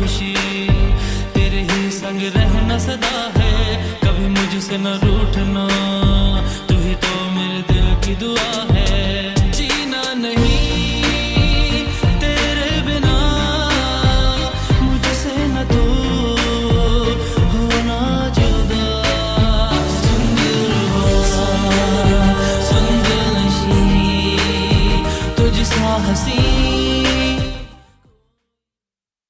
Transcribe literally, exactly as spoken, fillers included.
खुशी तेरे ही संग रहना सदा है, कभी मुझसे न रूठना, तू ही तो मेरे दिल की दुआ